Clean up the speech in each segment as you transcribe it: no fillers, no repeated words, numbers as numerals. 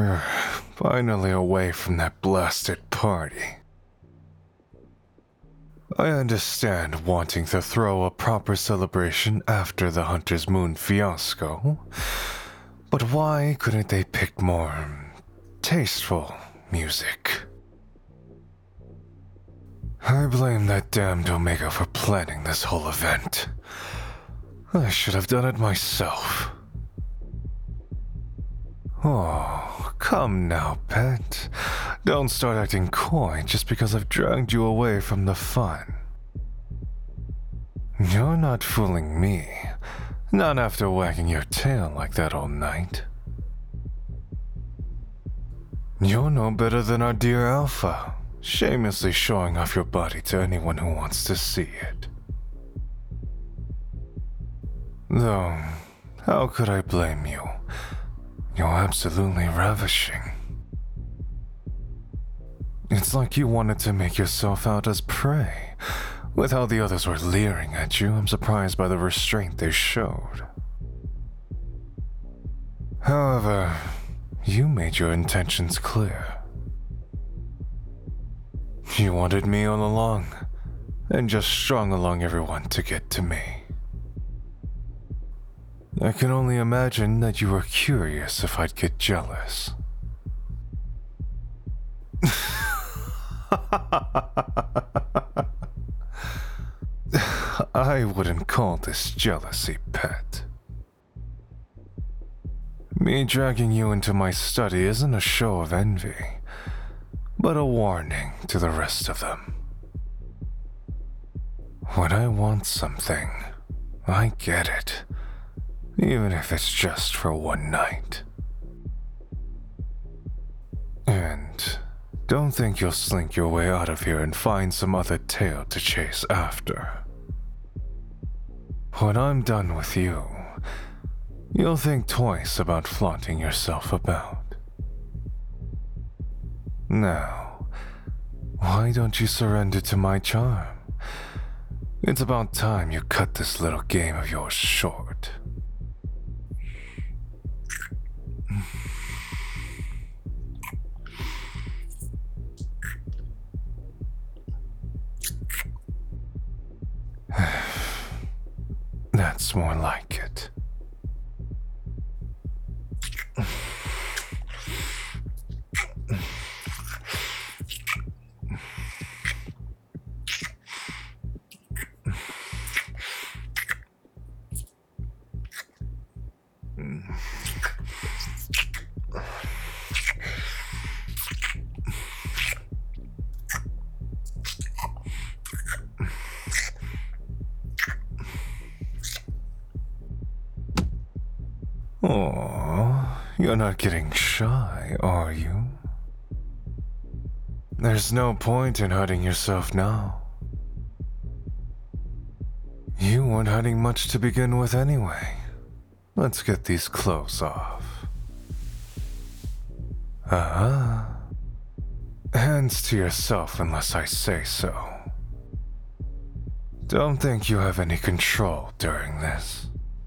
Finally away from that blasted party. I understand wanting to throw a proper celebration after the Hunter's Moon fiasco, but why couldn't they pick more tasteful music? I blame that damned Omega for planning this whole event. I should have done it myself. Oh, come now, pet. Don't start acting coy just because I've dragged you away from the fun. You're not fooling me. Not after wagging your tail like that all night. You're no better than our dear Alpha, shamelessly showing off your body to anyone who wants to see it. Though, how could I blame you? You're absolutely ravishing. It's like you wanted to make yourself out as prey. With how the others were leering at you, I'm surprised by the restraint they showed. However, you made your intentions clear. You wanted me all along, and just strung along everyone to get to me. I can only imagine that you were curious if I'd get jealous. I wouldn't call this jealousy, pet. Me dragging you into my study isn't a show of envy, but a warning to the rest of them. When I want something, I get it. Even if it's just for one night. And don't think you'll slink your way out of here and find some other tail to chase after. When I'm done with you, you'll think twice about flaunting yourself about. Now, why don't you surrender to my charm? It's about time you cut this little game of yours short. That's more like it. Oh, you're not getting shy, are you? There's no point in hiding yourself now. You weren't hiding much to begin with anyway. Let's get these clothes off. Hands to yourself unless I say so. Don't think you have any control during this.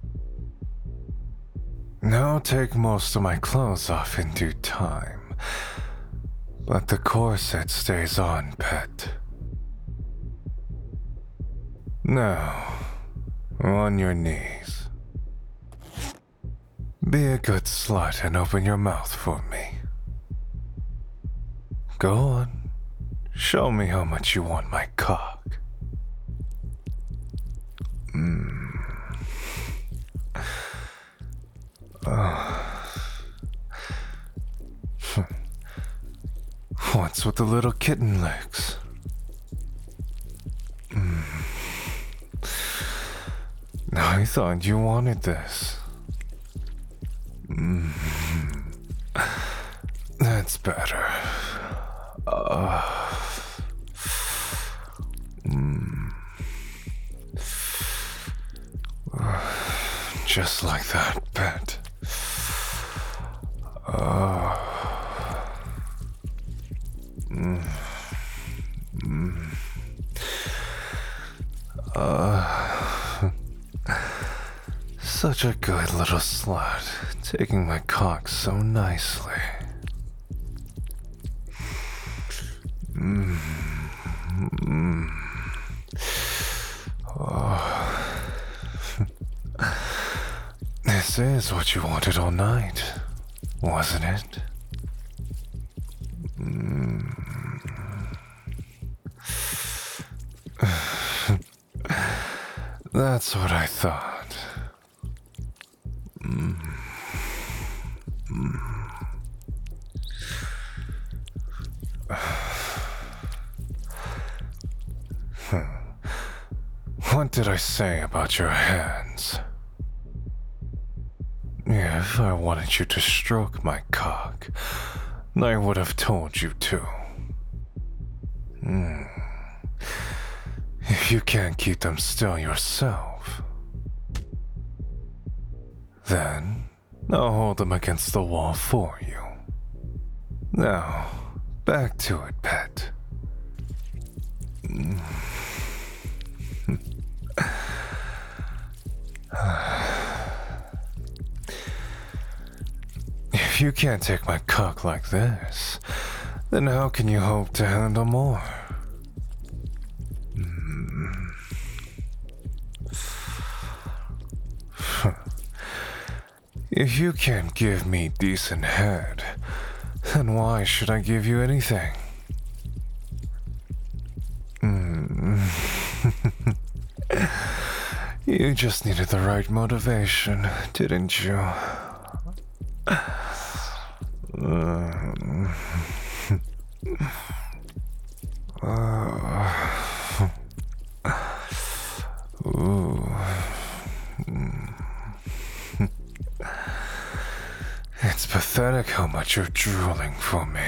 Now take most of my clothes off in due time, but the corset stays on, pet. Now, on your knees. Be a good slut and open your mouth for me. Go on, show me how much you want my cock. What's with the little kitten legs? I thought you wanted this. That's better. Just like that, pet. Such a good little slut, taking my cock so nicely. This is what you wanted all night, wasn't it? That's what I thought. What did I say about your hands? If I wanted you to stroke my cock, I would have told you to. If you can't keep them still yourself, then I'll hold them against the wall for you. Now, back to it, pet. If you can't take my cock like this, then how can you hope to handle more? If you can't give me decent head, then why should I give you anything? You just needed the right motivation, didn't you? It's pathetic how much you're drooling for me.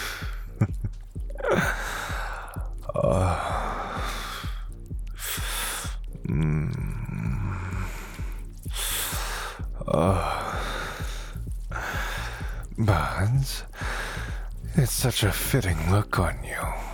But it's such a fitting look on you.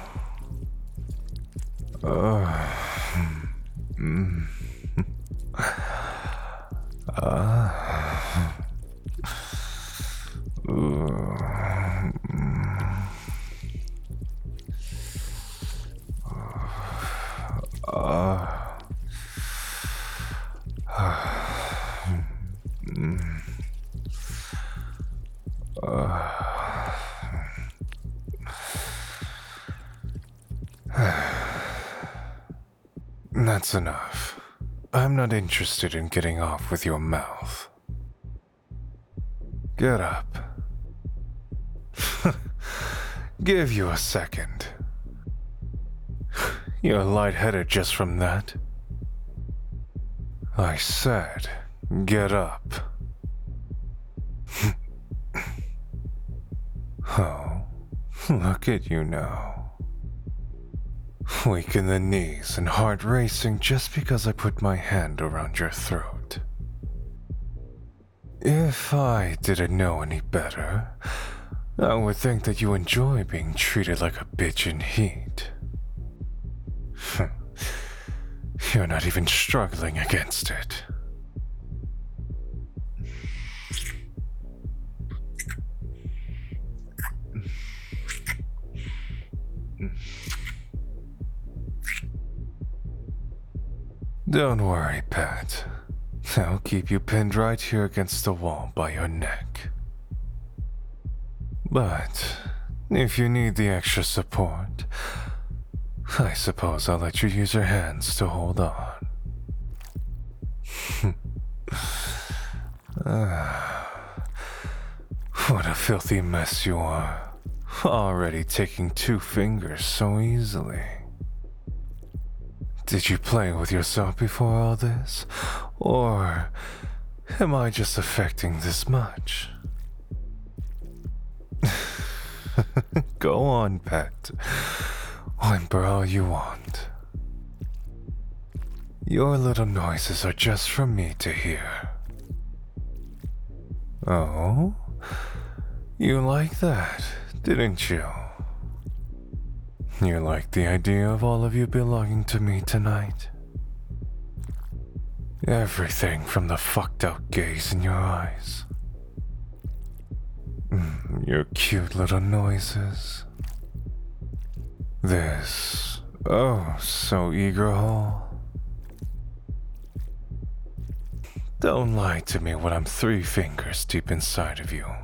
That's enough. I'm not interested in getting off with your mouth. Get up. Give you a second. You're lightheaded just from that. I said, get up. Oh, look at you now. Weak in the knees and heart racing just because I put my hand around your throat. If I didn't know any better, I would think that you enjoy being treated like a bitch in heat. You're not even struggling against it. Don't worry, Pat. I'll keep you pinned right here against the wall by your neck. But if you need the extra support, I suppose I'll let you use your hands to hold on. What a filthy mess you are. Already taking 2 fingers so easily. Did you play with yourself before all this? Or am I just affecting this much? Go on, pet. Whimper all you want. Your little noises are just for me to hear. Oh? You like that, didn't you? You like the idea of all of you belonging to me tonight? Everything from the fucked out gaze in your eyes. Your cute little noises. This, oh, so eager hole. Don't lie to me when I'm 3 fingers deep inside of you.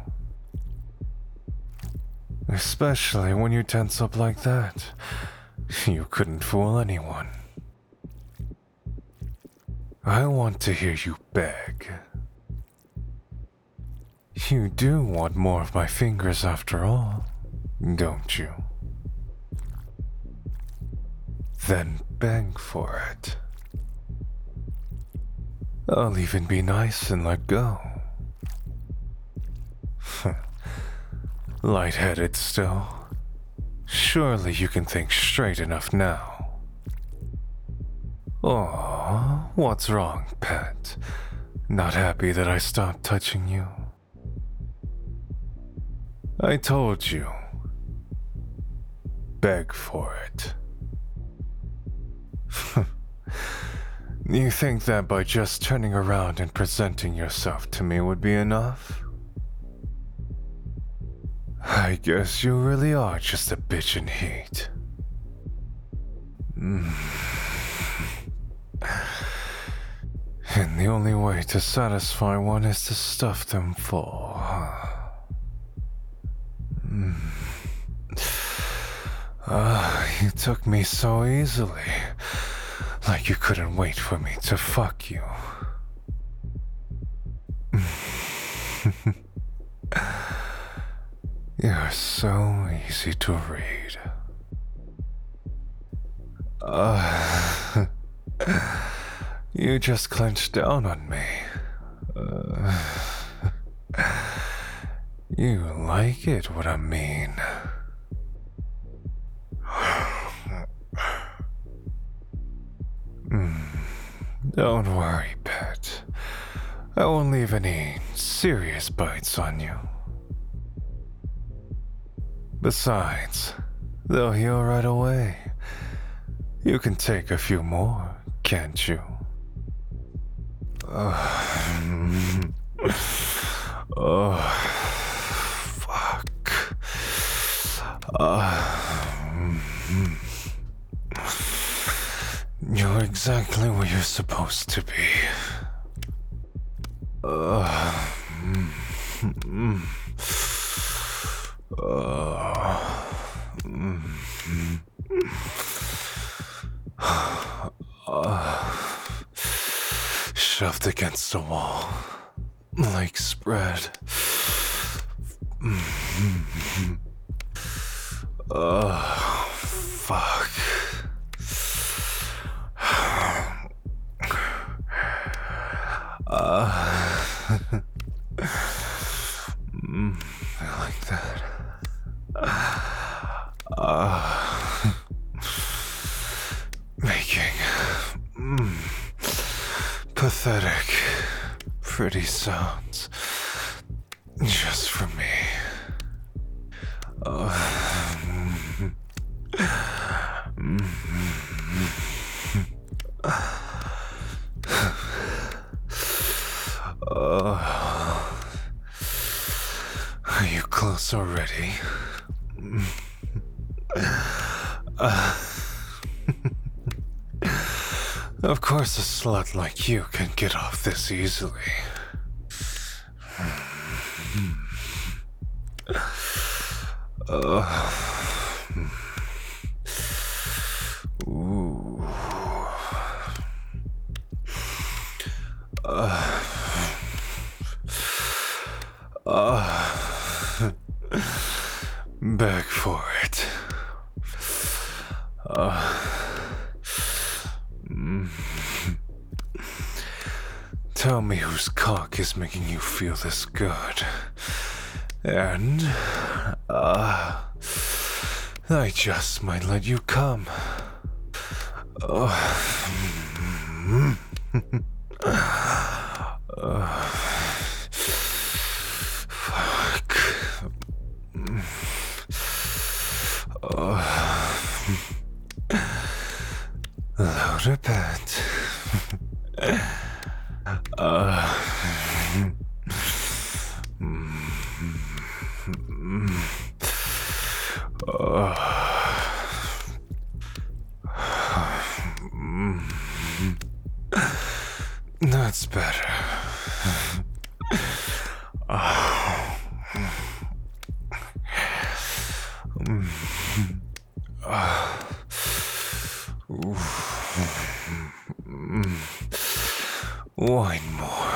Especially when you tense up like that. You couldn't fool anyone. I want to hear you beg. You do want more of my fingers after all, don't you? Then beg for it. I'll even be nice and let go. Lightheaded still? Surely you can think straight enough now. Oh, what's wrong, pet? Not happy that I stopped touching you? I told you. Beg for it. You think that by just turning around and presenting yourself to me would be enough? I guess you really are just a bitch in heat. And the only way to satisfy one is to stuff them full, huh? You took me so easily. Like you couldn't wait for me to fuck you. You're so easy to read. You just clenched down on me. You like it what I mean. Don't worry, pet. I won't leave any serious bites on you. Besides, they'll heal right away. You can take a few more, can't you? Fuck. You're exactly where you're supposed to be. Shoved against the wall, like spread. Fuck. I like that. Making pathetic, pretty sounds just for me. Are you close already? Of course a slut like you can get off this easily. Ooh. Beg for it. Tell me whose cock is making you feel this good. And, I just might let you come. Fuck. Load a bit. That's better. One more.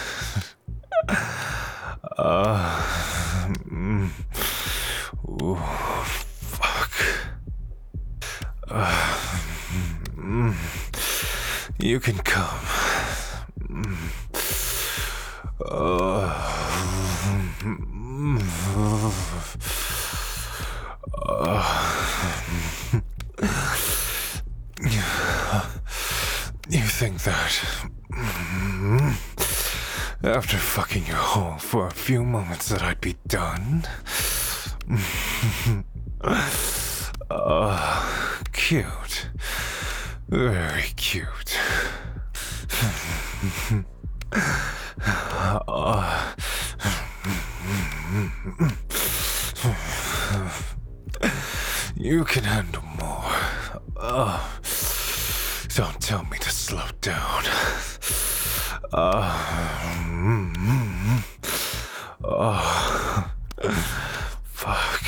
Fuck. You can come. You think that after fucking your hole for a few moments that I'd be done? Cute. Very cute. You can handle more. Don't tell me to slow down. Fuck.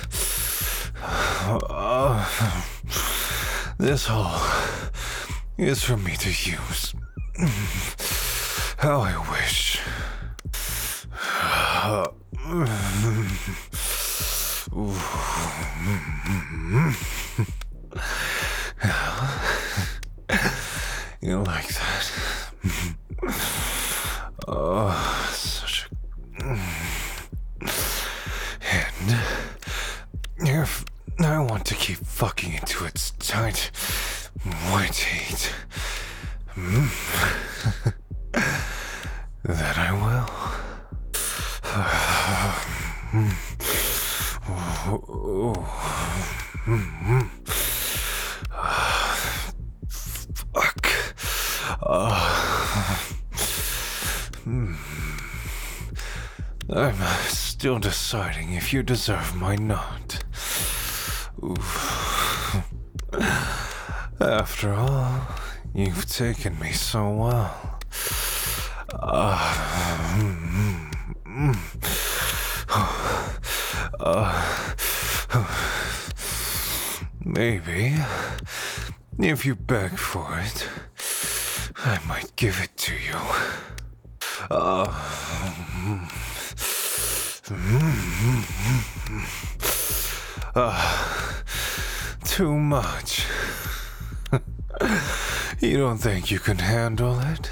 This hole is for me to use. How I wish. You like that? Such a... And if I want to keep fucking into its tight, white heat, then I will. Fuck. I'm still deciding if you deserve my nod. After all, you've taken me so well. Maybe, if you beg for it, I might give it to you. Too much. You don't think you can handle it?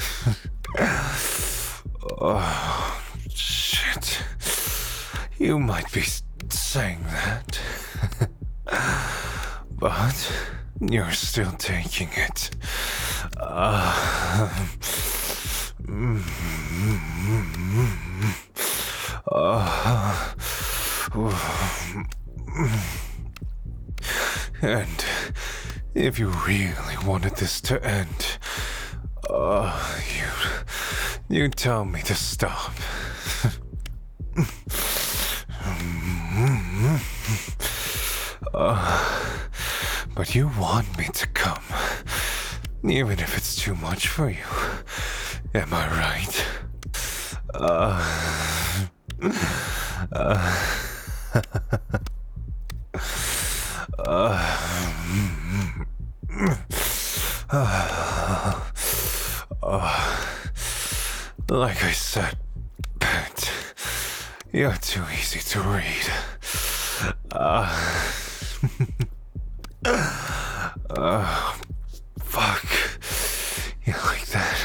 Oh, shit. You might be saying that. But you're still taking it. And if you really wanted this to end, you'd tell me to stop. But you want me to come, even if it's too much for you. Am I right? Like I said, Pet, you're too easy to read. Fuck. You like that?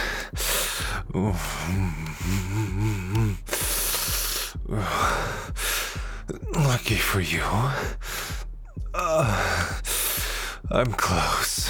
Lucky for you. I'm close.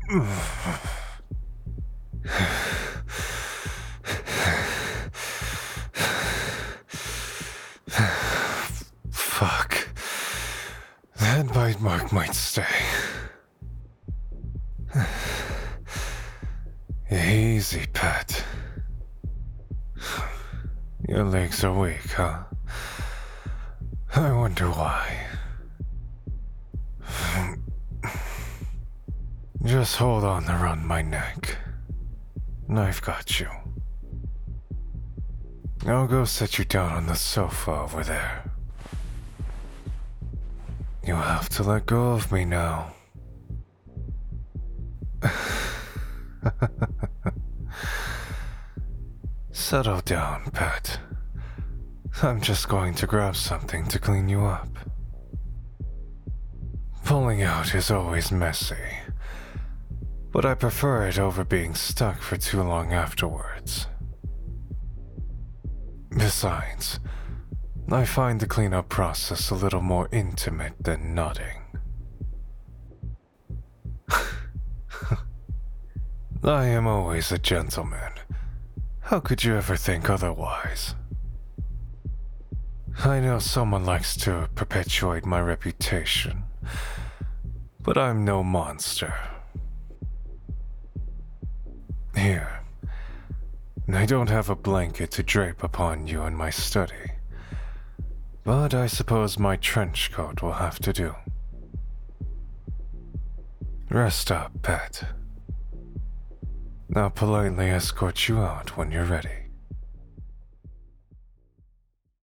Fuck. That bite mark might stay. Easy, pet. Your legs are weak, huh? I wonder why. Just hold on around my neck. I've got you. I'll go sit you down on the sofa over there. You'll have to let go of me now. Settle down, pet. I'm just going to grab something to clean you up. Pulling out is always messy, but I prefer it over being stuck for too long afterwards. Besides, I find the cleanup process a little more intimate than nutting. I am always a gentleman. How could you ever think otherwise? I know someone likes to perpetuate my reputation, but I'm no monster. Here, I don't have a blanket to drape upon you in my study, but I suppose my trench coat will have to do. Rest up, pet. I'll politely escort you out when you're ready.